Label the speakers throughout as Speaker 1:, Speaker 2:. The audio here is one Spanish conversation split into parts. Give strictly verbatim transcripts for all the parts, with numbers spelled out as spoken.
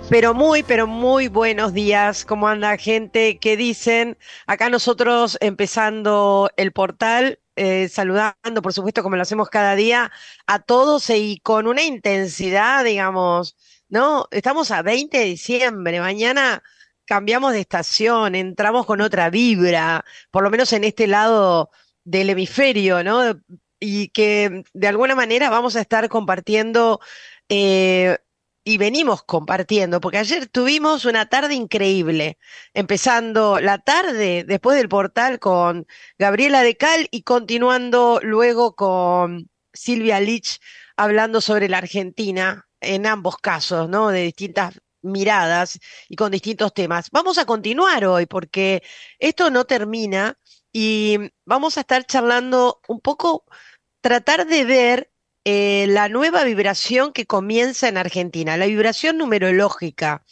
Speaker 1: Pero muy, pero muy buenos días. ¿Cómo anda, gente? ¿Qué dicen? Acá nosotros empezando el portal, eh, saludando, por supuesto, como lo hacemos cada día, a todos y con una intensidad, digamos, ¿no? Estamos a veinte de diciembre. Mañana cambiamos de estación, entramos con otra vibra, por lo menos en este lado del hemisferio, ¿no? Y que de alguna manera vamos a estar compartiendo. eh, y venimos compartiendo, porque ayer tuvimos una tarde increíble, empezando la tarde después del portal con Gabriela de Cal y continuando luego con Silvia Lich hablando sobre la Argentina en ambos casos, ¿no? De distintas miradas y con distintos temas. Vamos a continuar hoy porque esto no termina y vamos a estar charlando un poco, tratar de ver eh, la nueva vibración que comienza en Argentina, la vibración numerológica.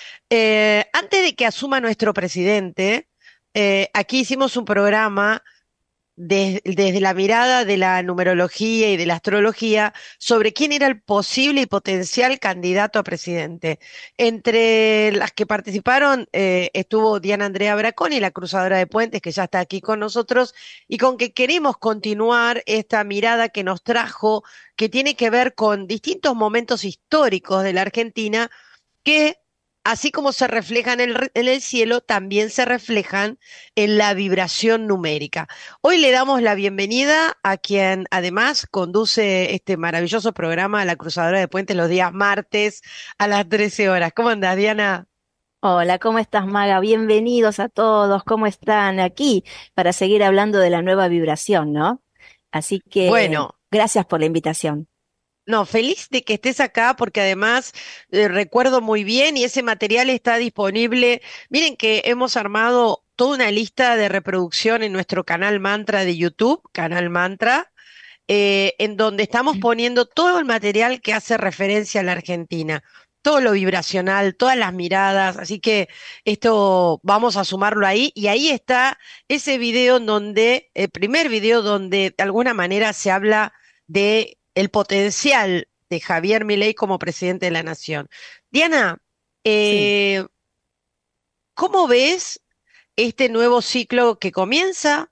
Speaker 1: Eh, antes de que asuma nuestro presidente, eh, aquí hicimos un programa des- desde la mirada de la numerología y de la astrología sobre quién era el posible y potencial candidato a presidente. Entre las que participaron eh, estuvo Diana Andrea Braconi, la cruzadora de puentes, que ya está aquí con nosotros, y con que queremos continuar esta mirada que nos trajo, que tiene que ver con distintos momentos históricos de la Argentina que, así como se reflejan en el, re- en el cielo, también se reflejan en la vibración numérica. Hoy le damos la bienvenida a quien además conduce este maravilloso programa, La Cruzadora de Puentes, los días martes a las trece horas. ¿Cómo andás, Diana?
Speaker 2: Hola, ¿cómo estás, Maga? Bienvenidos a todos, ¿cómo están aquí para seguir hablando de la nueva vibración, ¿no? Así que
Speaker 1: Bueno,
Speaker 2: gracias por la invitación.
Speaker 1: no, feliz de que estés acá porque además eh, recuerdo muy bien y ese material está disponible. Miren que hemos armado toda una lista de reproducción en nuestro canal Mantra de YouTube, Canal Mantra, eh, en donde estamos poniendo todo el material que hace referencia a la Argentina, todo lo vibracional, todas las miradas, así que esto vamos a sumarlo ahí y ahí está ese video en donde, el primer video donde de alguna manera se habla de el potencial de Javier Milei como presidente de la nación. Diana,
Speaker 2: Sí.
Speaker 1: eh, ¿cómo ves este nuevo ciclo que comienza?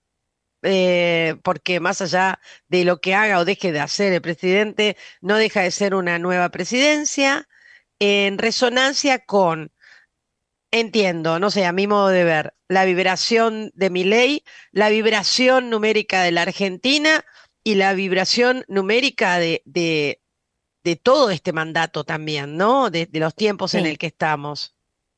Speaker 1: Eh, porque más allá de lo que haga o deje de hacer el presidente, no deja de ser una nueva presidencia en resonancia con, entiendo, no sé, a mi modo de ver, la vibración de mi ley, la vibración numérica de la Argentina y la vibración numérica de, de, de todo este mandato también, ¿no? De, de los tiempos en el
Speaker 2: Sí.
Speaker 1: que estamos.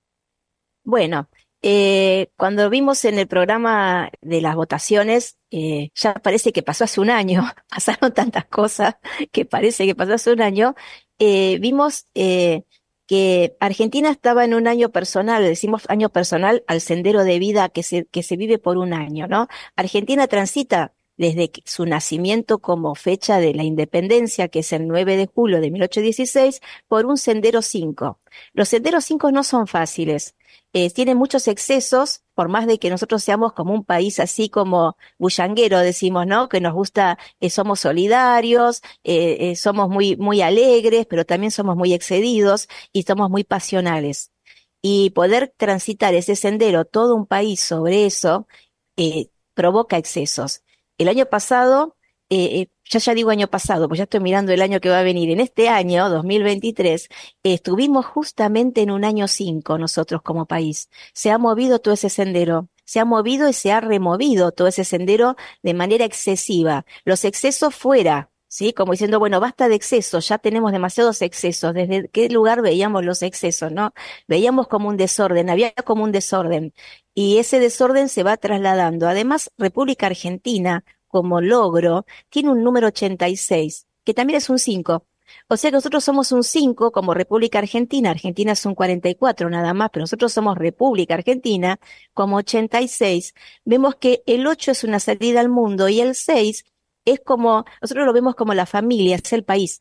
Speaker 2: Bueno, eh, cuando vimos en el programa de las votaciones, eh, ya parece que pasó hace un año, pasaron tantas cosas que parece que pasó hace un año, eh, vimos eh, que Argentina estaba en un año personal, decimos año personal al sendero de vida que se, que se vive por un año, ¿no? Argentina transita desde que- su nacimiento como fecha de la independencia, que es el nueve de julio de mil ochocientos dieciséis, por un sendero cinco. Los senderos cinco no son fáciles, eh, tiene muchos excesos, por más de que nosotros seamos como un país así como bullanguero, decimos, ¿no? Que nos gusta, eh, somos solidarios, eh, eh, somos muy, muy alegres, pero también somos muy excedidos y somos muy pasionales. Y poder transitar ese sendero, todo un país sobre eso, eh, provoca excesos. El año pasado, eh, eh, ya ya digo año pasado, pues ya estoy mirando el año que va a venir. En este año, dos mil veintitrés, eh, estuvimos justamente en un año cinco nosotros como país. Se ha movido todo ese sendero. Se ha movido y se ha removido todo ese sendero de manera excesiva. Los excesos fuera, ¿sí? Como diciendo, bueno, basta de excesos, ya tenemos demasiados excesos. ¿Desde qué lugar veíamos los excesos, no? Veíamos como un desorden, había como un desorden. Y ese desorden se va trasladando. Además, República Argentina, como logro, tiene un número ochenta y seis, que también es un cinco. O sea que nosotros somos un cinco como República Argentina. Argentina es un cuarenta y cuatro nada más, pero nosotros somos República Argentina como ochenta y seis. Vemos que el ocho es una salida al mundo y el seis es como, nosotros lo vemos como la familia, es el país.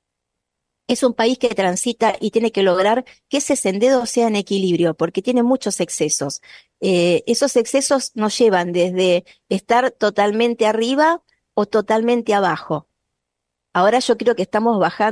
Speaker 2: Es un país que transita y tiene que lograr que ese sendero sea en equilibrio, porque tiene muchos excesos. Eh, esos excesos nos llevan desde estar totalmente arriba o totalmente abajo. Ahora yo creo que estamos bajando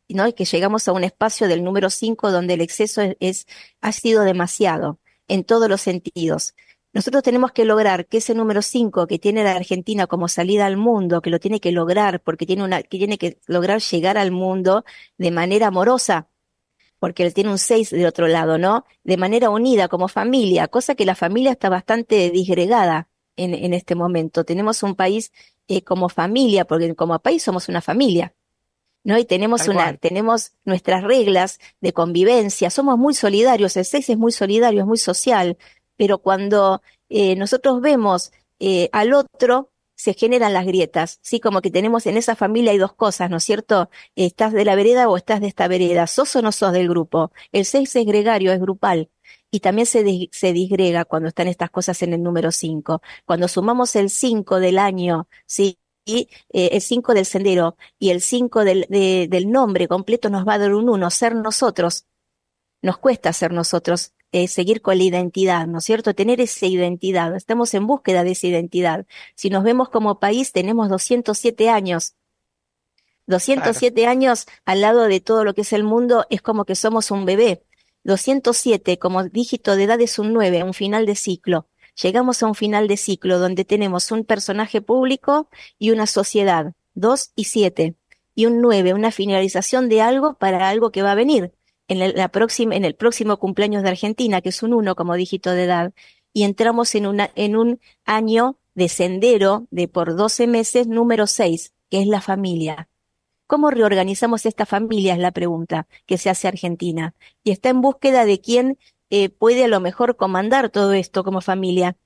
Speaker 2: ¿no? Y que llegamos a un espacio del número cinco donde el exceso es, es- ha sido demasiado en todos los sentidos. Nosotros tenemos que lograr que ese número cinco que tiene la Argentina como salida al mundo, que lo tiene que lograr, porque tiene una, que tiene que lograr llegar al mundo de manera amorosa, porque él tiene un seis del otro lado, ¿no? De manera unida, como familia, cosa que la familia está bastante disgregada en, en este momento. Tenemos un país eh, como familia, porque como país somos una familia, ¿no? Y tenemos
Speaker 1: Tal
Speaker 2: una,
Speaker 1: cual.
Speaker 2: tenemos nuestras reglas de convivencia, somos muy solidarios, el seis es muy solidario, es muy social, pero cuando eh, nosotros vemos eh, al otro, se generan las grietas, ¿sí? Como que tenemos en esa familia hay dos cosas, ¿no es cierto? ¿Estás de la vereda o estás de esta vereda? ¿Sos o no sos del grupo? El seis es gregario, es grupal. Y también se, dis- se disgrega cuando están estas cosas en el número cinco. Cuando sumamos el cinco del año, ¿sí? Y eh, el cinco del sendero, y el cinco del, de- del nombre completo nos va a dar un uno, ser nosotros. Nos cuesta ser nosotros, eh, seguir con la identidad, ¿no es cierto? Tener esa identidad. Estamos en búsqueda de esa identidad. Si nos vemos como país, tenemos doscientos siete años. doscientos
Speaker 1: Claro.
Speaker 2: siete años al lado de todo lo que es el mundo, es como que somos un bebé. doscientos siete como dígito de edad es un nueve, un final de ciclo. Llegamos a un final de ciclo donde tenemos un personaje público y una sociedad, dos y siete, y un nueve, una finalización de algo para algo que va a venir en el, la próxima, en el próximo cumpleaños de Argentina, que es un uno como dígito de edad, y entramos en, una, en un año de sendero de por doce meses número seis, que es la familia. ¿Cómo reorganizamos esta familia? Es la pregunta que se hace Argentina. Y está en búsqueda de quién eh, puede a lo mejor comandar todo esto como familia.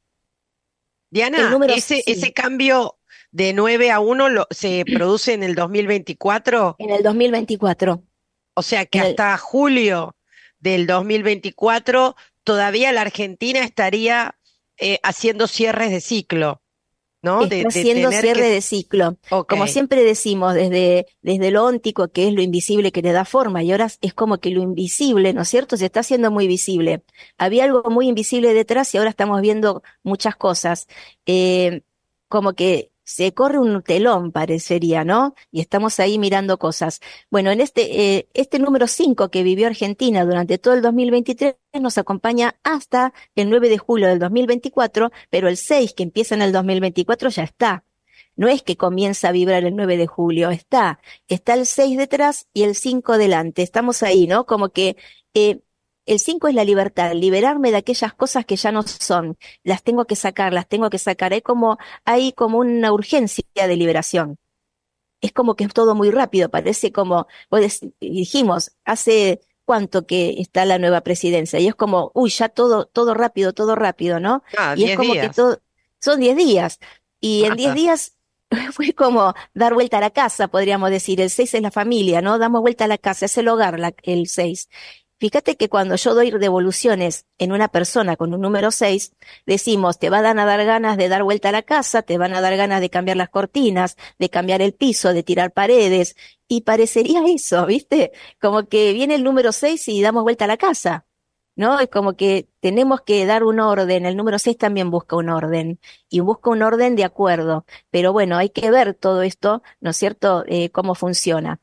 Speaker 2: El
Speaker 1: Diana,
Speaker 2: número,
Speaker 1: ese, ese
Speaker 2: sí,
Speaker 1: cambio de nueve a uno lo, se produce en el dos mil veinticuatro,
Speaker 2: en el dos mil veinticuatro.
Speaker 1: o sea que
Speaker 2: En el,
Speaker 1: hasta julio del dos mil veinticuatro todavía la Argentina estaría eh, haciendo cierres de ciclo, ¿no? De,
Speaker 2: está
Speaker 1: de
Speaker 2: haciendo
Speaker 1: tener
Speaker 2: cierre
Speaker 1: que...
Speaker 2: de ciclo.
Speaker 1: Ok,
Speaker 2: Como siempre decimos, desde, desde lo óntico, que es lo invisible que le da forma, y ahora es como que lo invisible, ¿no es cierto? Se está haciendo muy visible. Había algo muy invisible detrás y ahora estamos viendo muchas cosas. Eh, como que se corre un telón, parecería, ¿no? Y estamos ahí mirando cosas. Bueno, en este, eh, este número cinco que vivió Argentina durante todo el dos mil veintitrés nos acompaña hasta el nueve de julio del dos mil veinticuatro, pero el seis que empieza en el dos mil veinticuatro ya está. No es que comienza a vibrar el nueve de julio, está. Está el seis detrás y el cinco delante. Estamos ahí, ¿no? Como que eh, el cinco es la libertad, liberarme de aquellas cosas que ya no son. Las tengo que sacar, las tengo que sacar. Hay como, hay como una urgencia de liberación. Es como que es todo muy rápido, parece como, pues, dijimos, hace cuánto que está la nueva presidencia, y es como, uy, ya todo, todo rápido, todo rápido, ¿no?
Speaker 1: ah,
Speaker 2: Y es
Speaker 1: diez
Speaker 2: como que
Speaker 1: días.
Speaker 2: todo, son diez días, y en diez
Speaker 1: Nada.
Speaker 2: días fue como dar vuelta a la casa, podríamos decir. El seis es la familia, ¿no? Damos vuelta a la casa, es el hogar, la- el seis. Fíjate que cuando yo doy devoluciones en una persona con un número seis, decimos, te van a dar ganas de dar vuelta a la casa, te van a dar ganas de cambiar las cortinas, de cambiar el piso, de tirar paredes, y parecería eso, ¿viste? Como que viene el número seis y damos vuelta a la casa, ¿no? Es como que tenemos que dar un orden, el número seis también busca un orden, y busca un orden de acuerdo, pero bueno, hay que ver todo esto, ¿no es cierto?, eh, cómo funciona.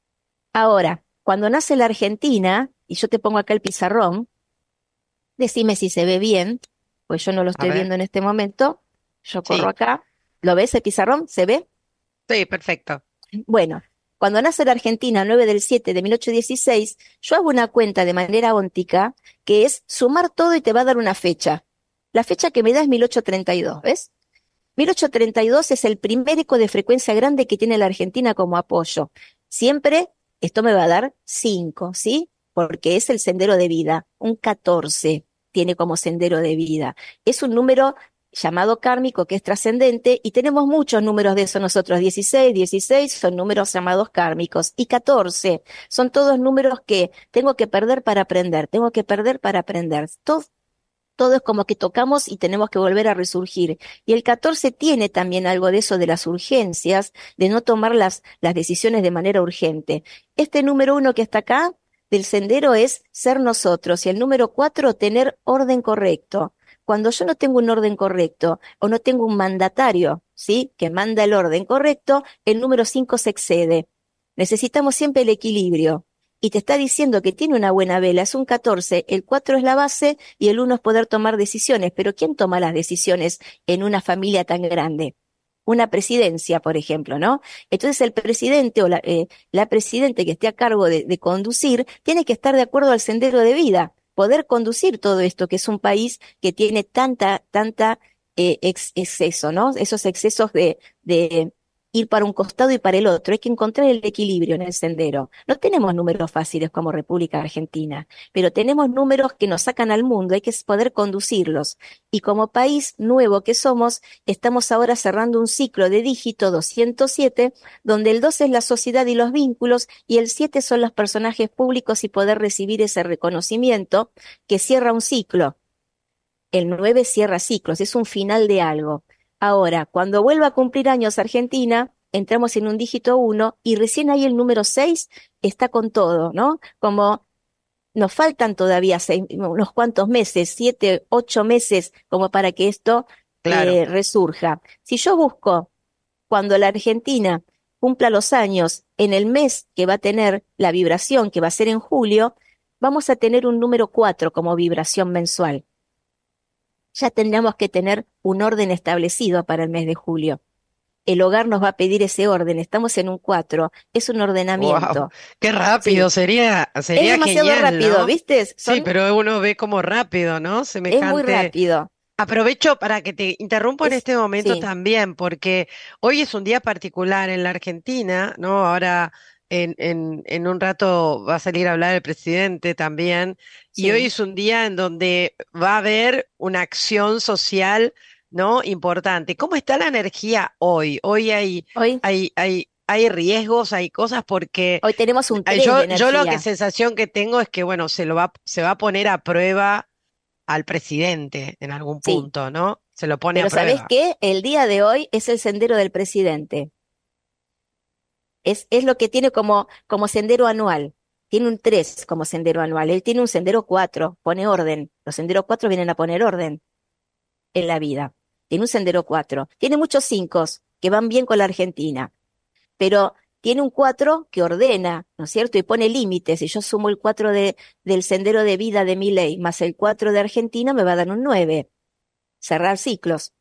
Speaker 2: Ahora, cuando nace la Argentina, y yo te pongo acá el pizarrón, decime si se ve bien, pues yo no lo
Speaker 1: A
Speaker 2: estoy
Speaker 1: ver.
Speaker 2: viendo en este momento. Yo corro
Speaker 1: Sí,
Speaker 2: acá. ¿Lo ves el pizarrón? ¿Se ve?
Speaker 1: sí, perfecto.
Speaker 2: Bueno, cuando nace la Argentina, nueve del siete de mil ochocientos dieciséis, yo hago una cuenta de manera óntica que es sumar todo y te va a dar una fecha. La fecha que me da es mil ochocientos treinta y dos, ¿ves? mil ochocientos treinta y dos es el primer eco de frecuencia grande que tiene la Argentina como apoyo. Siempre esto me va a dar cinco, ¿sí? Porque es el sendero de vida. Un catorce tiene como sendero de vida. Es un número llamado kármico que es trascendente y tenemos muchos números de eso nosotros. dieciséis, dieciséis son números llamados kármicos y catorce son todos números que tengo que perder para aprender, tengo que perder para aprender. Todo, todo es como que tocamos y tenemos que volver a resurgir. Y el catorce tiene también algo de eso de las urgencias, de no tomar las, las decisiones de manera urgente. Este número uno que está acá del sendero es ser nosotros y el número cuatro tener orden correcto. Cuando yo no tengo un orden correcto o no tengo un mandatario, ¿sí? Que manda el orden correcto, el número cinco se excede. Necesitamos siempre el equilibrio. Y te está diciendo que tiene una buena vela, es un catorce, el cuatro es la base y el uno es poder tomar decisiones. Pero ¿quién toma las decisiones en una familia tan grande? Una presidencia, por ejemplo, ¿no? Entonces el presidente o la, eh, la presidente que esté a cargo de, de conducir tiene que estar de acuerdo al sendero de vida, poder conducir todo esto, que es un país que tiene tanta, tanta eh, ex- exceso, ¿no? Esos excesos de, de ir para un costado y para el otro. Hay que encontrar el equilibrio en el sendero. No tenemos números fáciles como República Argentina, pero tenemos números que nos sacan al mundo, hay que poder conducirlos. Y como país nuevo que somos, estamos ahora cerrando un ciclo de dígito doscientos siete, donde el dos es la sociedad y los vínculos, y el siete son los personajes públicos y poder recibir ese reconocimiento que cierra un ciclo. El nueve cierra ciclos, es un final de algo. Ahora, cuando vuelva a cumplir años Argentina, entramos en un dígito uno y recién ahí el número seis está con todo, ¿no? Como nos faltan todavía seis, unos cuantos meses, siete, ocho meses, como para que esto
Speaker 1: Claro.
Speaker 2: eh, resurja. Si yo busco cuando la Argentina cumpla los años en el mes que va a tener la vibración, que va a ser en julio, vamos a tener un número cuatro como vibración mensual. Ya tendríamos que tener un orden establecido para el mes de julio. El hogar nos va a pedir ese orden. Estamos en un cuatro. Es un
Speaker 1: Wow,
Speaker 2: ordenamiento.
Speaker 1: qué rápido,
Speaker 2: Sí.
Speaker 1: sería,
Speaker 2: Es
Speaker 1: sería
Speaker 2: demasiado
Speaker 1: genial,
Speaker 2: rápido,
Speaker 1: ¿no?
Speaker 2: ¿viste?
Speaker 1: Sí,
Speaker 2: Son,
Speaker 1: pero uno ve como rápido, ¿no?
Speaker 2: es muy
Speaker 1: Semejante.
Speaker 2: rápido.
Speaker 1: Aprovecho para que te interrumpa en
Speaker 2: Es,
Speaker 1: este momento
Speaker 2: sí,
Speaker 1: también, porque hoy es un día particular en la Argentina, ¿no? Ahora en, en, en un rato va a salir a hablar el presidente también, y hoy
Speaker 2: sí.
Speaker 1: es un día en donde va a haber una acción social, ¿no? Importante. ¿Cómo está la energía hoy? Hoy hay,
Speaker 2: Hoy,
Speaker 1: hay, hay, hay riesgos, hay cosas porque
Speaker 2: hoy tenemos un
Speaker 1: eh,
Speaker 2: tres de
Speaker 1: yo, yo lo que
Speaker 2: energía.
Speaker 1: sensación que tengo es que, bueno, se lo va, se va a poner a prueba al presidente en algún
Speaker 2: Sí.
Speaker 1: punto, ¿no? Se lo pone a
Speaker 2: Pero ¿sabés
Speaker 1: prueba.
Speaker 2: qué? El día de hoy es el sendero del presidente. Es, es lo que tiene como, como sendero anual. Tiene un tres como sendero anual. Él tiene un sendero cuatro, pone orden. Los senderos cuatro vienen a poner orden en la vida. Tiene un sendero cuatro. Tiene muchos cinco que van bien con la Argentina, pero tiene un cuatro que ordena, ¿no es cierto? Y pone límites. Si yo sumo el cuatro de, del sendero de vida de mi ley más el cuatro de Argentina, me va a dar un nueve. Cerrar ciclos.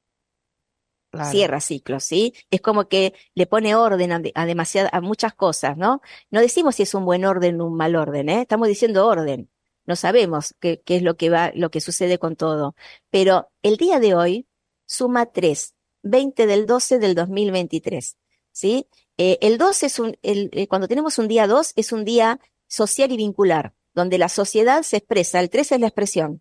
Speaker 1: Claro,
Speaker 2: Cierra ciclos, ¿sí? Es como que le pone orden a, de- a demasiada- a muchas cosas, ¿no? No decimos si es un buen orden o un mal orden, ¿eh? Estamos diciendo orden. No sabemos qué, qué es lo que va, lo que sucede con todo. Pero el día de hoy suma tres, veinte del doce del dos mil veintitrés, ¿sí? Eh, el doce es un, el, eh, cuando tenemos un día dos es un día social y vincular, donde la sociedad se expresa. El tres es la expresión.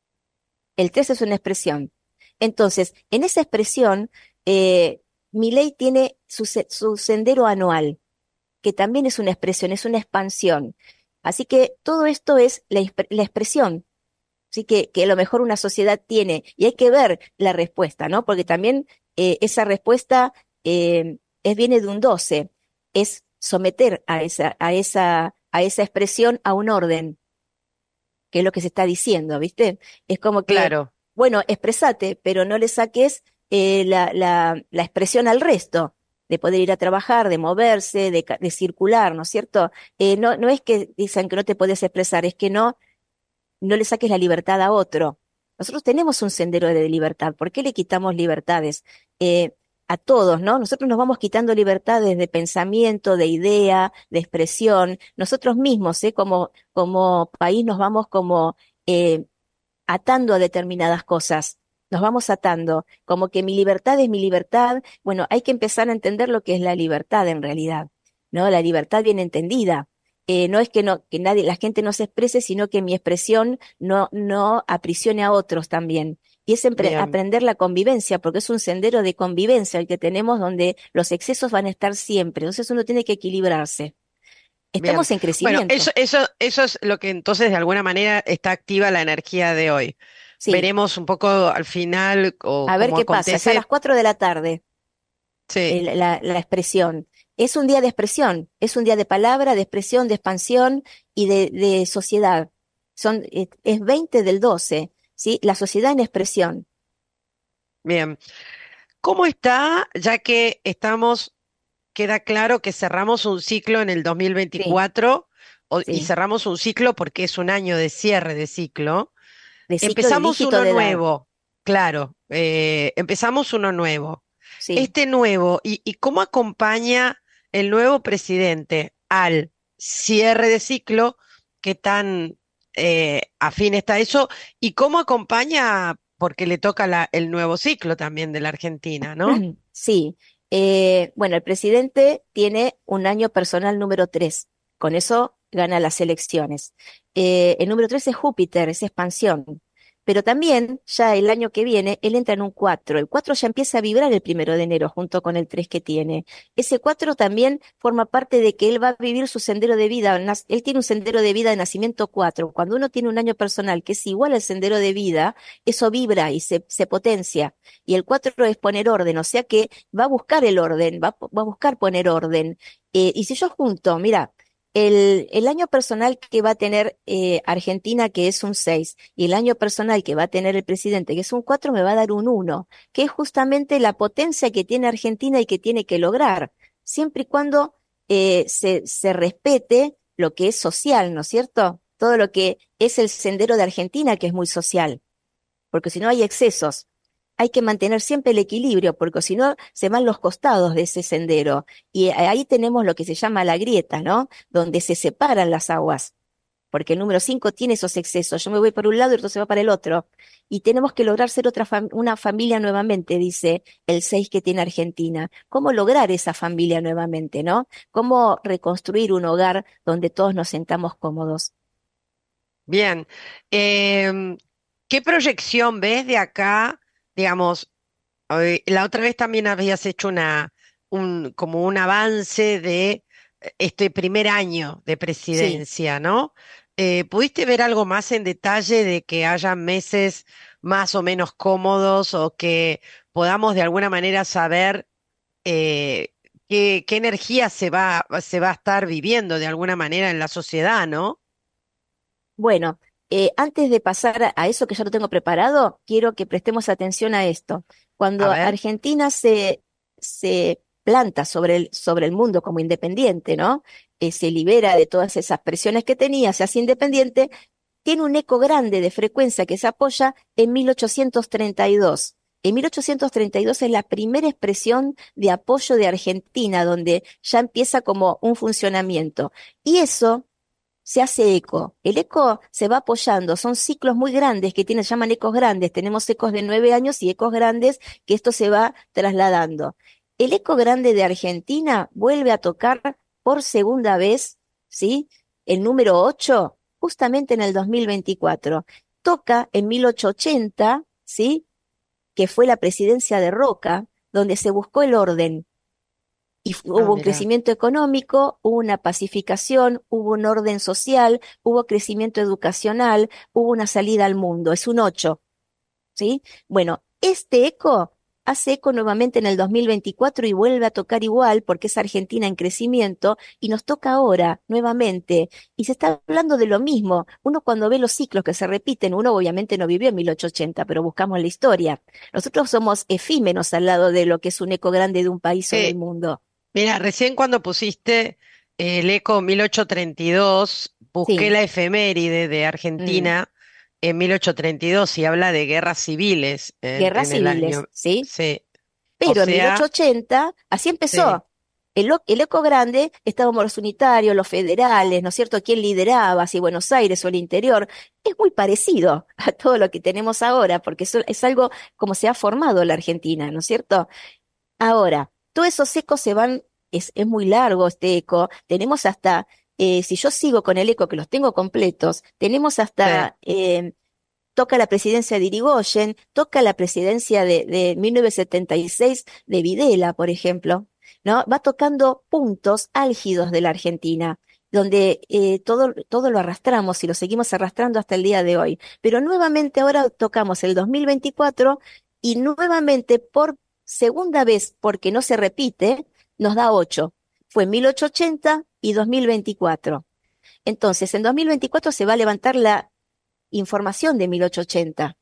Speaker 2: El tres es una expresión. Entonces, en esa expresión, eh, Milei tiene su, se- su sendero anual, que también es una expresión, es una expansión. Así que todo esto es la, expre- la expresión, sí que, que a lo mejor una sociedad tiene, y hay que ver la respuesta, ¿no? Porque también eh, esa respuesta eh, es, viene de un doce, es someter a esa, a esa, a esa expresión a un orden, que es lo que se está diciendo, ¿viste? Es como que,
Speaker 1: claro,
Speaker 2: bueno, expresate, pero no le saques eh, la, la, la expresión al resto, de poder ir a trabajar, de moverse, de, ca- de circular, ¿no es cierto? Eh, no, no es que dicen que no te podés expresar, es que no, no le saques la libertad a otro. Nosotros tenemos un sendero de libertad. ¿Por qué le quitamos libertades? Eh, a todos, ¿no? Nosotros nos vamos quitando libertades de pensamiento, de idea, de expresión. Nosotros mismos, ¿eh? Como, como país nos vamos como eh, atando a determinadas cosas. Nos vamos atando, como que mi libertad es mi libertad. Bueno, hay que empezar a entender lo que es la libertad en realidad, ¿no? La libertad bien entendida. Eh, no es que no, que nadie, la gente no se exprese, sino que mi expresión no, no aprisione a otros también. Y es empre-
Speaker 1: bien,
Speaker 2: aprender la convivencia, porque es un sendero de convivencia el que tenemos donde los excesos van a estar siempre. Entonces uno tiene que equilibrarse.
Speaker 1: bien.
Speaker 2: Estamos en
Speaker 1: Bueno, eso,
Speaker 2: crecimiento.
Speaker 1: eso, eso es lo que entonces de alguna manera está activa la energía de hoy.
Speaker 2: Sí.
Speaker 1: Veremos un poco al final o
Speaker 2: A ver
Speaker 1: cómo
Speaker 2: qué pasa. Es a las
Speaker 1: acontece.
Speaker 2: cuatro de la tarde.
Speaker 1: Sí,
Speaker 2: el- la, la expresión. Es un día de expresión, es un día de palabra, de expresión, de expansión y de, de sociedad. Son, eh, es veinte del doce, ¿sí? La sociedad en expresión.
Speaker 1: bien. ¿Cómo está, ya que estamos queda claro que cerramos un ciclo en el
Speaker 2: Sí,
Speaker 1: dos mil veinticuatro o- y
Speaker 2: sí.
Speaker 1: cerramos un ciclo porque es un año de cierre de ciclo.
Speaker 2: De ciclo de
Speaker 1: Empezamos
Speaker 2: dígito
Speaker 1: uno
Speaker 2: de edad.
Speaker 1: nuevo, claro, eh, empezamos uno nuevo.
Speaker 2: Sí.
Speaker 1: Este nuevo, y, y cómo acompaña el nuevo presidente al cierre de ciclo, qué tan eh, afín está eso, y cómo acompaña, porque le toca la- el nuevo ciclo también de la Argentina, ¿no?
Speaker 2: Sí, eh, bueno, el presidente tiene un año personal número tres, con eso gana las elecciones. Eh, el número tres es Júpiter, es expansión, pero también ya el año que viene él entra en un cuatro. El cuatro ya empieza a vibrar el primero de enero junto con el tres que tiene. Ese cuatro también forma parte de que él va a vivir su sendero de vida. nas- Él tiene un sendero de vida de nacimiento cuatro. Cuando uno tiene un año personal que es igual al sendero de vida, eso vibra y se, se potencia y el cuatro es poner orden, o sea que va a buscar el orden, va, a po- va a buscar poner orden. Eh, y si yo junto, mira, el, el año personal que va a tener eh, Argentina, que es un seis y el año personal que va a tener el presidente, que es un cuatro me va a dar un uno, que es justamente la potencia que tiene Argentina y que tiene que lograr, siempre y cuando eh, se, se respete lo que es social, ¿no es cierto? Todo lo que es el sendero de Argentina, que es muy social, porque si no hay excesos. Hay que mantener siempre el equilibrio, porque si no se van los costados de ese sendero. Y ahí tenemos lo que se llama la grieta, ¿no? Donde se separan las aguas, porque el número cinco tiene esos excesos. Yo me voy por un lado y el otro se va para el otro. Y tenemos que lograr ser otra fam- una familia nuevamente, dice el seis que tiene Argentina. ¿Cómo lograr esa familia nuevamente, no? ¿Cómo reconstruir un hogar donde todos nos sentamos cómodos?
Speaker 1: Bien. Em, ¿qué proyección ves de acá? Digamos, eh, la otra vez también habías hecho una, un, como un avance de eh, este primer año de
Speaker 2: Sí.
Speaker 1: presidencia, ¿no? Eh, ¿pudiste ver algo más en detalle de que haya meses más o menos cómodos o que podamos de alguna manera saber eh, qué, qué energía se va, se va a estar viviendo de alguna manera en la sociedad, ¿no?
Speaker 2: Bueno, eh, antes de pasar a a eso que ya lo tengo preparado, quiero que prestemos atención a esto.
Speaker 1: A
Speaker 2: Cuando
Speaker 1: ver.
Speaker 2: Argentina se, se planta sobre el, sobre el mundo como independiente, ¿no? Eh, se libera de todas esas presiones que tenía, se hace independiente, tiene un eco grande de frecuencia que se apoya en mil ochocientos treinta y dos. En mil ochocientos treinta y dos es la primera expresión de apoyo de Argentina, donde ya empieza como un funcionamiento. Y eso se hace eco. El eco se va apoyando, son ciclos muy grandes que tienen, se llaman ecos grandes. Tenemos ecos de nueve años y ecos grandes que esto se va trasladando. El eco grande de Argentina vuelve a tocar por segunda vez, ¿sí? El número ocho, justamente en el dos mil veinticuatro. Toca en mil ochocientos ochenta, ¿sí? Que fue la presidencia de Roca, donde se buscó el orden y fu-
Speaker 1: Ah,
Speaker 2: hubo un
Speaker 1: mira.
Speaker 2: crecimiento económico, hubo una pacificación, hubo un orden social, hubo crecimiento educacional, hubo una salida al mundo. Es un ocho, ¿sí? Bueno, este eco hace eco nuevamente en el dos mil veinticuatro y vuelve a tocar igual porque es Argentina en crecimiento y nos toca ahora nuevamente. Y se está hablando de lo mismo. Uno cuando ve los ciclos que se repiten, uno obviamente no vivió en mil ochocientos ochenta, pero buscamos la historia. Nosotros somos efímeros al lado de lo que es un eco grande de un país o del
Speaker 1: Eh,
Speaker 2: mundo.
Speaker 1: Mira, recién cuando pusiste eh, el eco mil ochocientos treinta y dos, busqué
Speaker 2: Sí.
Speaker 1: la efeméride de
Speaker 2: Mm,
Speaker 1: Argentina en mil ochocientos treinta y dos y habla de guerras civiles en,
Speaker 2: guerras
Speaker 1: en el año.
Speaker 2: civiles, ¿sí?
Speaker 1: Sí, o
Speaker 2: Pero en
Speaker 1: sea,
Speaker 2: mil ochocientos ochenta, así
Speaker 1: sí,
Speaker 2: empezó. El, o- el eco grande, estábamos los unitarios, los federales, ¿no es cierto? ¿Quién lideraba? Si Buenos Aires o el interior. Es muy parecido a todo lo que tenemos ahora, porque eso es algo como se ha formado la Argentina, ¿no es cierto? Ahora, todos esos ecos se van, es, es muy largo este eco, tenemos hasta, eh, si yo sigo con el eco, que los tengo completos, tenemos
Speaker 1: sí,
Speaker 2: hasta eh, toca la presidencia de Irigoyen, toca la presidencia de, de mil novecientos setenta y seis de Videla, por ejemplo, ¿no? Va tocando puntos álgidos de la Argentina, donde eh, todo, todo lo arrastramos y lo seguimos arrastrando hasta el día de hoy. Pero nuevamente ahora tocamos el dos mil veinticuatro y nuevamente por segunda vez, porque no se repite, nos da ocho. Fue mil ochocientos ochenta y dos mil veinticuatro. Entonces, en dos mil veinticuatro se va a levantar la información de mil ochocientos ochenta,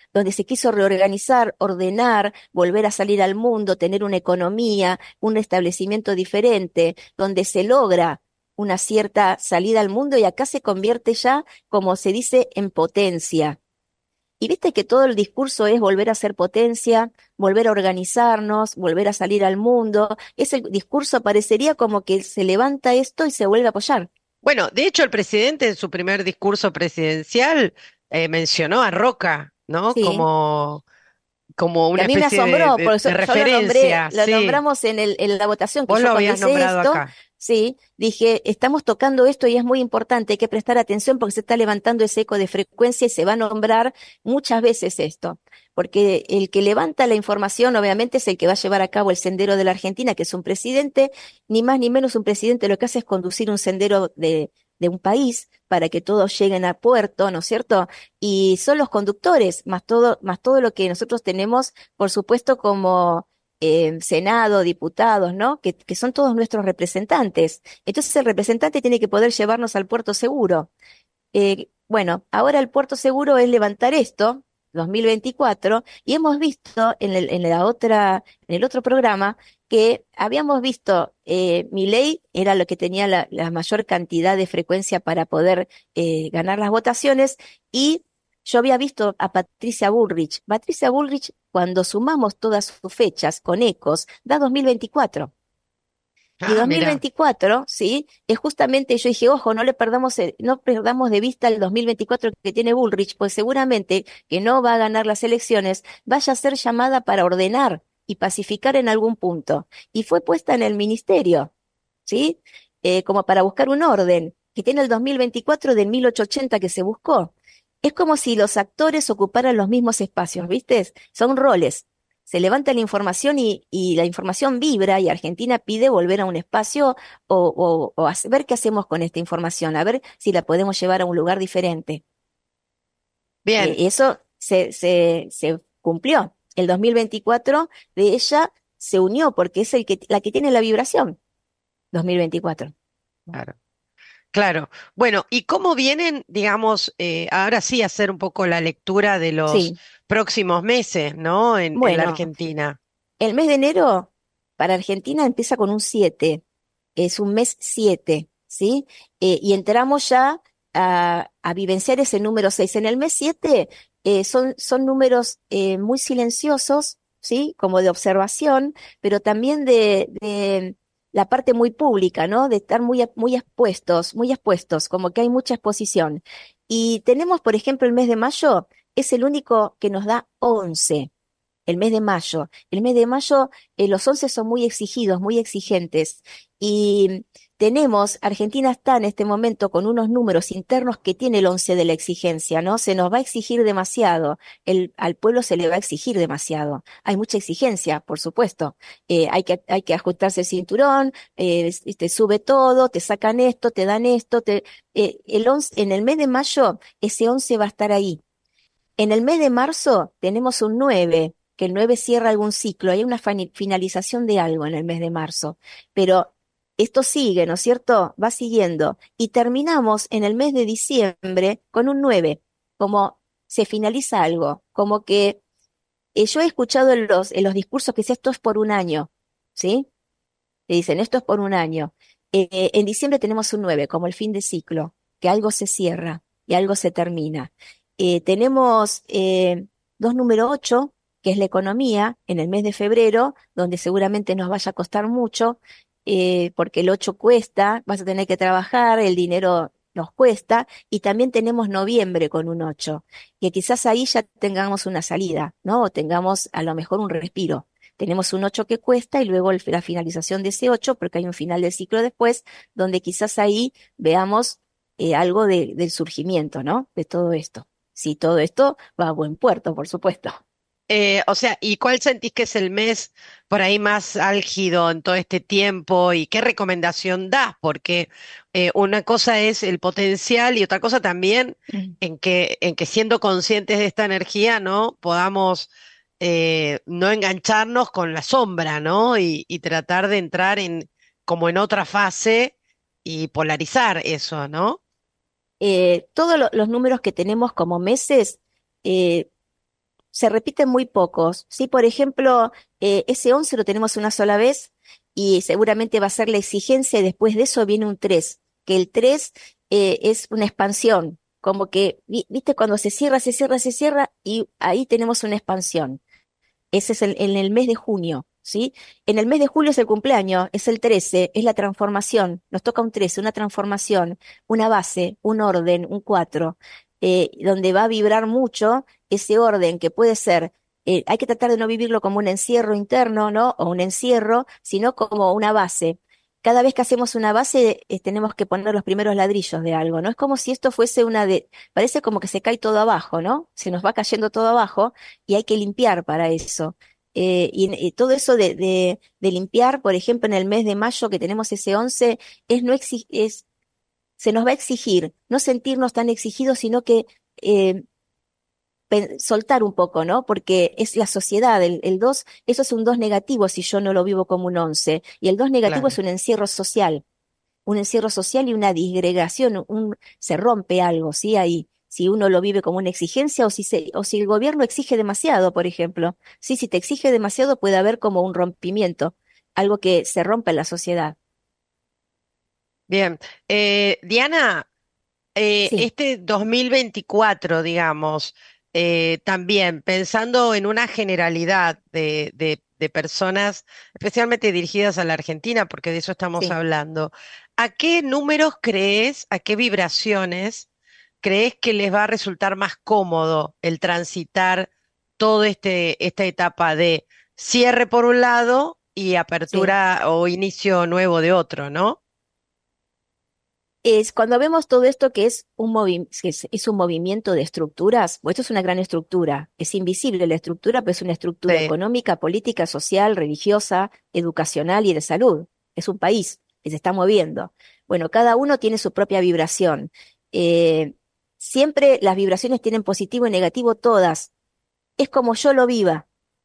Speaker 2: donde se quiso reorganizar, ordenar, volver a salir al mundo, tener una economía, un establecimiento diferente, donde se logra una cierta salida al mundo y acá se convierte ya, como se dice, en potencia. Y viste que todo el discurso es volver a ser potencia, volver a organizarnos, volver a salir al mundo. Ese discurso parecería como que se levanta esto y se vuelve a apoyar.
Speaker 1: Bueno, de hecho, el presidente en su primer discurso presidencial eh, mencionó a Roca, ¿no?
Speaker 2: Sí.
Speaker 1: Como, como
Speaker 2: Que
Speaker 1: una
Speaker 2: a mí me
Speaker 1: especie de,
Speaker 2: asombró,
Speaker 1: de-
Speaker 2: por eso
Speaker 1: de
Speaker 2: yo lo nombré,
Speaker 1: referencia,
Speaker 2: lo
Speaker 1: sí.
Speaker 2: nombramos en el, en la votación, que
Speaker 1: Vos
Speaker 2: yo
Speaker 1: lo
Speaker 2: cuando
Speaker 1: habías
Speaker 2: hice
Speaker 1: nombrado
Speaker 2: esto,
Speaker 1: acá.
Speaker 2: sí, dije, estamos tocando esto y es muy importante, hay que prestar atención porque se está levantando ese eco de frecuencia y se va a nombrar muchas veces esto, porque el que levanta la información obviamente es el que va a llevar a cabo el sendero de la Argentina, que es un presidente, ni más ni menos un presidente lo que hace es conducir un sendero de, de un país para que todos lleguen a puerto, ¿no es cierto? Y son los conductores, más todo, más todo lo que nosotros tenemos por supuesto, como eh, Senado, diputados, ¿no? Que, que son todos nuestros representantes. Entonces el representante tiene que poder llevarnos al puerto seguro. Eh, bueno, ahora el puerto seguro es levantar esto, dos mil veinticuatro, y hemos visto en el, en la otra, en el otro programa que habíamos visto, eh, Milei era lo que tenía la, la mayor cantidad de frecuencia para poder eh, ganar las votaciones, y yo había visto a Patricia Bullrich. Patricia Bullrich, cuando sumamos todas sus fechas con ecos, da dos mil veinticuatro. Y
Speaker 1: Ah, mira.
Speaker 2: dos mil veinticuatro, sí, es justamente, yo dije, ojo, no le perdamos, el- no perdamos de vista el dos mil veinticuatro que tiene Bullrich, pues seguramente que no va a ganar las elecciones, vaya a ser llamada para ordenar y pacificar en algún punto. Y fue puesta en el ministerio, ¿sí? Eh, como para buscar un orden, que tiene el dos mil veinticuatro del mil ochocientos ochenta que se buscó. Es como si los actores ocuparan los mismos espacios, ¿viste? Son roles. Se levanta la información y, y la información vibra y Argentina pide volver a un espacio o, o, o hace- ver qué hacemos con esta información, a ver si la podemos llevar a un lugar diferente. Eh,
Speaker 1: Bien.
Speaker 2: y eso se, se, se cumplió. El dos mil veinticuatro de ella se unió porque es el que, la que tiene la vibración, dos mil veinticuatro.
Speaker 1: Claro. Claro. Bueno, ¿y cómo vienen, digamos, eh, ahora sí hacer un poco la lectura de los
Speaker 2: Sí,
Speaker 1: próximos meses, ¿no? En, en la
Speaker 2: bueno,
Speaker 1: Argentina.
Speaker 2: el mes de enero para Argentina empieza con un siete, es un mes siete, ¿sí? Eh, y entramos ya a, a vivenciar ese número seis. En el mes siete eh, son, son números eh, muy silenciosos, ¿sí? Como de observación, pero también de, de la parte muy pública, ¿no? De estar muy, muy expuestos, muy expuestos, como que hay mucha exposición. Y tenemos, por ejemplo, el mes de mayo, es el único que nos da once. El mes de mayo. El mes de mayo, eh, los once son muy exigidos, muy exigentes. Y tenemos, Argentina está en este momento con unos números internos que tiene el once de la exigencia, ¿no? Se nos va a exigir demasiado. El, al pueblo se le va a exigir demasiado. Hay mucha exigencia, por supuesto. Eh, hay que, hay que ajustarse el cinturón, eh, te sube todo, te sacan esto, te dan esto. Te, eh, el once, en el mes de mayo, ese once va a estar ahí. En el mes de marzo tenemos un nueve, que el nueve cierra algún ciclo, hay una fani- finalización de algo en el mes de marzo, pero esto sigue, ¿no es cierto? Va siguiendo. Y terminamos en el mes de diciembre con un nueve, como se finaliza algo, como que eh, yo he escuchado en los, en los discursos que dice esto es por un año, ¿sí? Te dicen esto es por un año. Eh, en diciembre tenemos un nueve, como el fin de ciclo, que algo se cierra y algo se termina. Eh, tenemos eh, dos número ocho, que es la economía, en el mes de febrero, donde seguramente nos vaya a costar mucho, eh, porque el ocho cuesta, vas a tener que trabajar, el dinero nos cuesta, y también tenemos noviembre con un ocho, que quizás ahí ya tengamos una salida, ¿no? O tengamos a lo mejor un respiro. Tenemos un ocho que cuesta y luego el- la finalización de ese ocho, porque hay un final del ciclo después, donde quizás ahí veamos eh, algo de- del surgimiento, ¿no? De todo esto. Si todo esto va a buen puerto, por supuesto.
Speaker 1: Eh, o sea, ¿y cuál sentís que es el mes por ahí más álgido en todo este tiempo y qué recomendación das? Porque eh, una cosa es el potencial y otra cosa también
Speaker 2: Mm.
Speaker 1: en que, en que siendo conscientes de esta energía, ¿no? Podamos eh, no engancharnos con la sombra, ¿no? Y, y tratar de entrar en como en otra fase y polarizar eso, ¿no?
Speaker 2: Eh, todos lo- los números que tenemos como meses, eh, se repiten muy pocos, ¿sí? Por ejemplo, eh, ese once lo tenemos una sola vez y seguramente va a ser la exigencia y después de eso viene un tres, que el tres eh, es una expansión, como que, vi- viste, cuando se cierra, se cierra, se cierra y ahí tenemos una expansión. Ese es el- en el mes de junio, ¿sí? En el mes de julio es el cumpleaños, es el trece, es la transformación. Nos toca un trece, una transformación, una base, un orden, un cuatro, eh, donde va a vibrar mucho ese orden que puede ser, eh, hay que tratar de no vivirlo como un encierro interno, ¿no? O un encierro, sino como una base. Cada vez que hacemos una base, eh, tenemos que poner los primeros ladrillos de algo, ¿no? Es como si esto fuese una de, parece como que se cae todo abajo, ¿no? Se nos va cayendo todo abajo y hay que limpiar para eso. Eh, y, y todo eso de, de, de limpiar, por ejemplo, en el mes de mayo que tenemos ese once es no exi- es, se nos va a exigir no sentirnos tan exigidos, sino que eh, pen- soltar un poco, ¿no? Porque es la sociedad, el, el dos, eso es un dos negativo si yo no lo vivo como un once, y el dos negativo es
Speaker 1: Claro.
Speaker 2: un encierro social, un encierro social y una disgregación, un, se rompe algo, ¿sí? Ahí, si uno lo vive como una exigencia o si se, o si el gobierno exige demasiado, por ejemplo. Sí, si te exige demasiado puede haber como un rompimiento, algo que se rompe en la sociedad.
Speaker 1: Bien. Eh, Diana, eh,
Speaker 2: Sí,
Speaker 1: este dos mil veinticuatro, digamos, eh, también pensando en una generalidad de, de- de personas, especialmente dirigidas a la Argentina, porque de eso estamos
Speaker 2: sí.
Speaker 1: hablando, ¿a qué números crees, a qué vibraciones crees que les va a resultar más cómodo el transitar toda este, esta etapa de cierre por un lado y
Speaker 2: Sí.
Speaker 1: apertura o inicio nuevo de otro, ¿no?
Speaker 2: Es cuando vemos todo esto que es un movi- que es, es un movimiento de estructuras, pues esto es una gran estructura, es invisible la estructura, pero es una estructura
Speaker 1: Sí,
Speaker 2: económica, política, social, religiosa, educacional y de salud. Es un país que se está moviendo. Bueno, cada uno tiene su propia vibración. Eh, Siempre las vibraciones tienen positivo y negativo todas. Es como yo lo viva.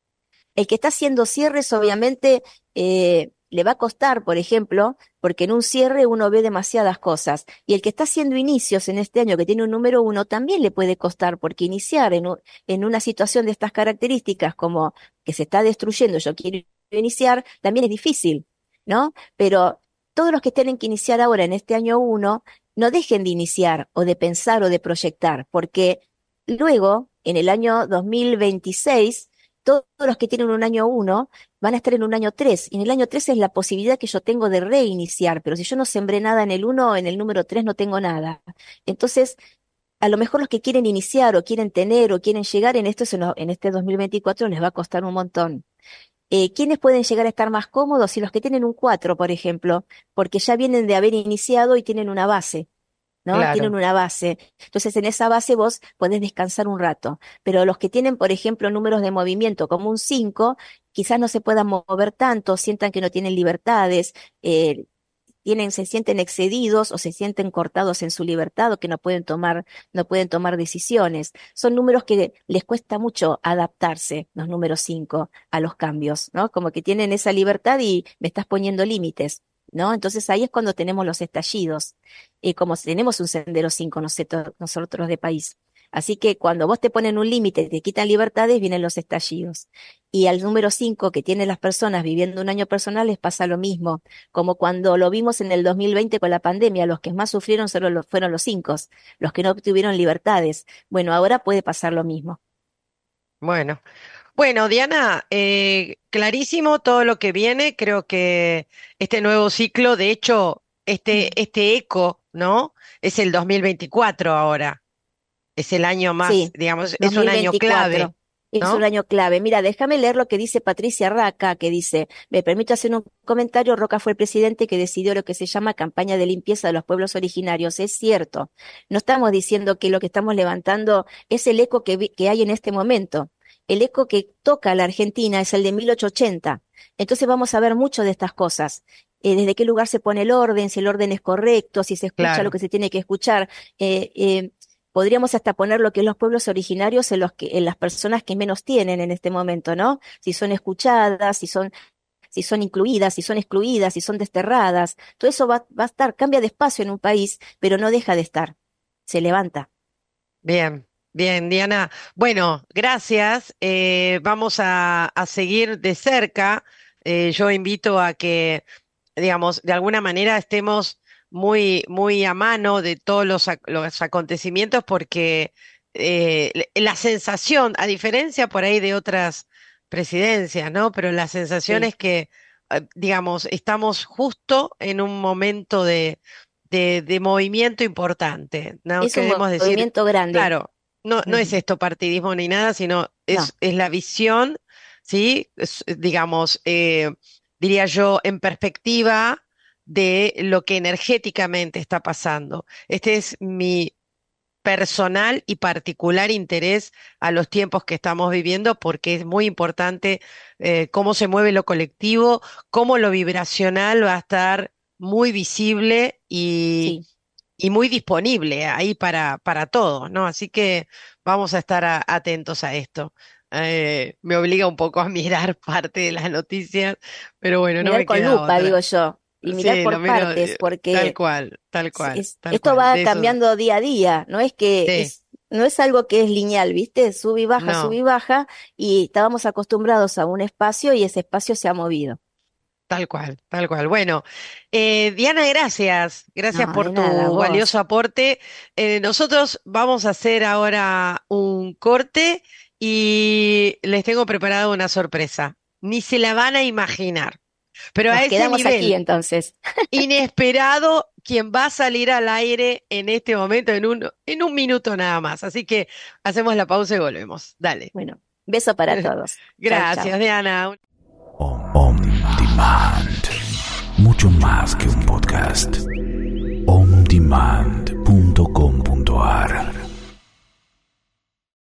Speaker 2: El que está haciendo cierres, obviamente, eh, le va a costar, por ejemplo, porque en un cierre uno ve demasiadas cosas. Y el que está haciendo inicios en este año, que tiene un número uno, también le puede costar, porque iniciar en, un- en una situación de estas características, como que se está destruyendo, yo quiero iniciar, también es difícil, ¿no? Pero todos los que tienen que iniciar ahora en este año uno, no dejen de iniciar o de pensar o de proyectar, porque luego, en el año dos mil veintiséis, todos los que tienen un año uno van a estar en un año tres. Y en el año tres es la posibilidad que yo tengo de reiniciar. Pero si yo no sembré nada en el uno, en el número tres no tengo nada. Entonces, a lo mejor los que quieren iniciar o quieren tener o quieren llegar en esto, en lo- en este dos mil veinticuatro les va a costar un montón. Eh, ¿quiénes pueden llegar a estar más cómodos? Si los que tienen un cuatro, por ejemplo, porque ya vienen de haber iniciado y tienen una base. ¿No? Tienen
Speaker 1: claro.
Speaker 2: una base. Entonces, en esa base vos podés descansar un rato. Pero los que tienen, por ejemplo, números de movimiento como un cinco, quizás no se puedan mover tanto, sientan que no tienen libertades, eh, tienen, se sienten excedidos o se sienten cortados en su libertad o que no pueden tomar, no pueden tomar decisiones. Son números que les cuesta mucho adaptarse, los números cinco, a los cambios, ¿no? Como que tienen esa libertad y me estás poniendo límites. ¿No? Entonces ahí es cuando tenemos los estallidos, eh, como si tenemos un sendero cinco nosotros, nosotros de país. Así que cuando vos te ponen un límite, te quitan libertades, vienen los estallidos. Y al número cinco que tienen las personas viviendo un año personal les pasa lo mismo, como cuando lo vimos en el dos mil veinte con la pandemia, los que más sufrieron solo los- fueron los cinco, los que no obtuvieron libertades. Bueno, ahora puede pasar lo mismo.
Speaker 1: Bueno. Bueno, Diana, eh, clarísimo todo lo que viene. Creo que este nuevo ciclo, de hecho, este, este eco, ¿no? Es el dos mil veinticuatro ahora. Es el año más,
Speaker 2: Sí,
Speaker 1: digamos, es un año clave,
Speaker 2: dos mil veinticuatro. Es un
Speaker 1: ¿no?
Speaker 2: año clave. Mira, déjame leer lo que dice Patricia Raca, que dice, me permito hacer un comentario, Roca fue el presidente que decidió lo que se llama campaña de limpieza de los pueblos originarios. Es cierto, no estamos diciendo que lo que estamos levantando es el eco que, vi- que hay en este momento. El eco que toca a la Argentina es el de mil ochocientos ochenta. Entonces vamos a ver mucho de estas cosas. Eh, desde qué lugar se pone el orden, si el orden es correcto, si se escucha lo
Speaker 1: Claro,
Speaker 2: que se tiene que escuchar. Eh, eh, Podríamos hasta poner lo que es los pueblos originarios en los que, en las personas que menos tienen en este momento, ¿no? Si son escuchadas, si son, si son incluidas, si son excluidas, si son desterradas. Todo eso va, va a estar, cambia de espacio en un país, pero no deja de estar. Se levanta.
Speaker 1: bien. Bien, Diana. Bueno, gracias. Eh, vamos a, a seguir de cerca. Eh, yo invito a que, digamos, de alguna manera estemos muy, muy a mano de todos los, ac- los acontecimientos porque eh, le- la sensación, a diferencia por ahí de otras presidencias, ¿no? Pero la sensación
Speaker 2: Sí,
Speaker 1: es que, eh, digamos, estamos justo en un momento de, de, de movimiento importante, ¿no?
Speaker 2: es un
Speaker 1: Queremos decir,
Speaker 2: movimiento grande.
Speaker 1: claro, no, no es
Speaker 2: Ujú.
Speaker 1: esto partidismo ni nada, sino
Speaker 2: No,
Speaker 1: es, es la visión, ¿sí? Es, digamos, eh, diría yo, en perspectiva de lo que energéticamente está pasando. Este es mi personal y particular interés a los tiempos que estamos viviendo porque es muy importante eh, cómo se mueve lo colectivo, cómo lo vibracional va a estar muy visible y,
Speaker 2: sí.
Speaker 1: y muy disponible ahí para, para todos, ¿no? Así que vamos a estar a- atentos a esto. Eh, me obliga un poco a mirar parte de las noticias, pero bueno, no
Speaker 2: Mirar
Speaker 1: me
Speaker 2: con
Speaker 1: queda
Speaker 2: lupa, digo
Speaker 1: otra.
Speaker 2: yo, y mirar
Speaker 1: Sí, lo
Speaker 2: por
Speaker 1: miro
Speaker 2: partes,
Speaker 1: eh, tal
Speaker 2: porque
Speaker 1: cual, tal
Speaker 2: es-
Speaker 1: cual,
Speaker 2: es-
Speaker 1: tal
Speaker 2: esto
Speaker 1: cual.
Speaker 2: va
Speaker 1: De eso,
Speaker 2: cambiando día a día, no es que
Speaker 1: sí,
Speaker 2: es, no es algo que es lineal, ¿viste? Sube y baja, sube
Speaker 1: no.
Speaker 2: y baja, y estábamos acostumbrados a un espacio y ese espacio se ha movido.
Speaker 1: Tal cual, tal cual. Bueno, eh, Diana, gracias. Gracias
Speaker 2: No,
Speaker 1: por
Speaker 2: de nada,
Speaker 1: tu valioso
Speaker 2: vos.
Speaker 1: aporte. Eh, nosotros vamos a hacer ahora un corte y les tengo preparado una sorpresa. Ni se la van a imaginar. Pero a
Speaker 2: Nos
Speaker 1: ese
Speaker 2: quedamos aquí
Speaker 1: nivel
Speaker 2: entonces.
Speaker 1: inesperado, quien va a salir al aire en este momento, en un, en un minuto nada más. Así que hacemos la pausa y volvemos. Dale.
Speaker 2: Bueno, beso para todos. Chau, chau.
Speaker 1: Gracias, Diana.
Speaker 3: On Demand. Mucho más que un podcast. On Demand.